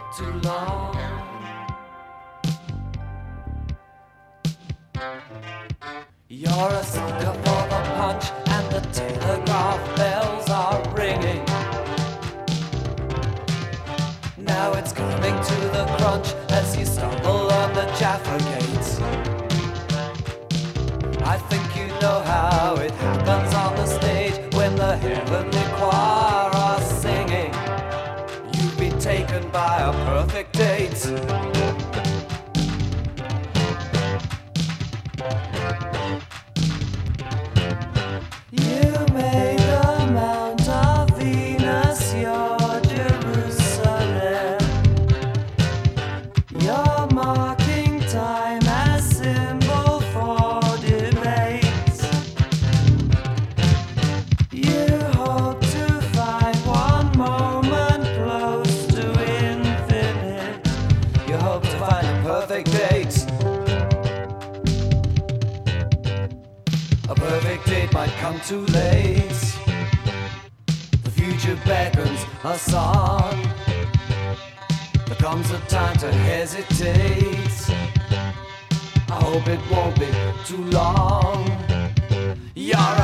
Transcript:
too long. You're a sucker for the punch, and the telegraph bells are ringing. Now it's coming to the crunch as you stumble on the Jaffa Gates. I think you know how it happens on the stage when the heavenly choir are singing. You've been taken by a perfect date. You made the Mount of Venus your Jerusalem. You're marking time as symbol for debates. You hope to find one moment close to infinite. You hope to find a perfect date. A perfect date might come too late. The future beckons us on. There comes a time to hesitate. I hope it won't be too long. You're